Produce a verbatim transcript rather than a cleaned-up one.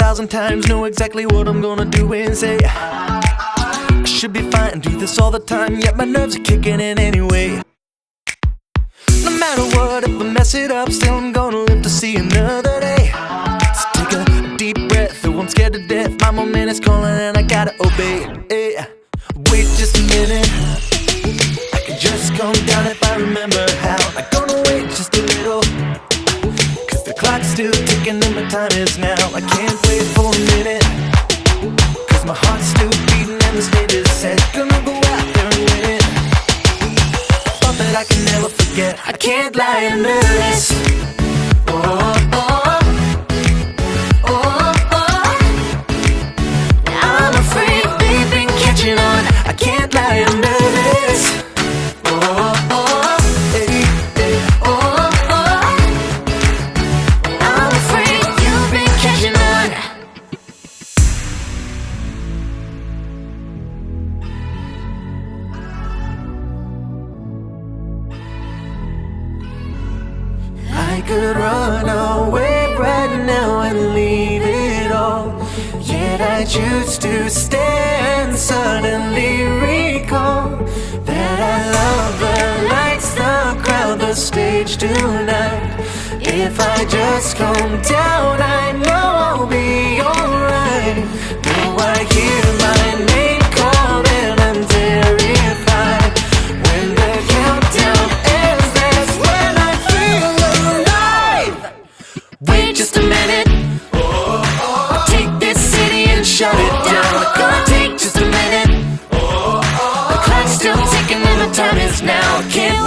thousand times, know exactly what I'm gonna do and say. I should be fine, do this all the time, yet my nerves are kicking in anyway. No matter what, if I mess it up, still I'm gonna live to see another day. So take a deep breath, though I'm scared to death, my moment is calling and I gotta obey. Hey, wait just a minute, I can just calm down if I remember how. I'm gonna wait just a little, cause the clock's still ticking and my time is now. I can't wait for a minute, cause my heart's still beating and the stage is set. Gonna go out there and win it, thought that I can never forget. I can't lie, I'm nervous. Oh, oh, oh, oh. I'm afraid they've been catching on. I can't lie, I'm nervous. Oh, oh, hey, hey, oh, oh. I'm afraid you've been catching on. I could run away right now and leave it all, yet I choose to stay and suddenly recall that I love the lights, the crowd, the stage tonight. If I just calm down, I know I'll be alright. Though I hear my name called and I'm terrified, when the countdown ends, that's when I feel alive. Wait just a minute, I'll take this city and shut it down. It's gonna take just a minute, the clock's still ticking and the time is now. I can't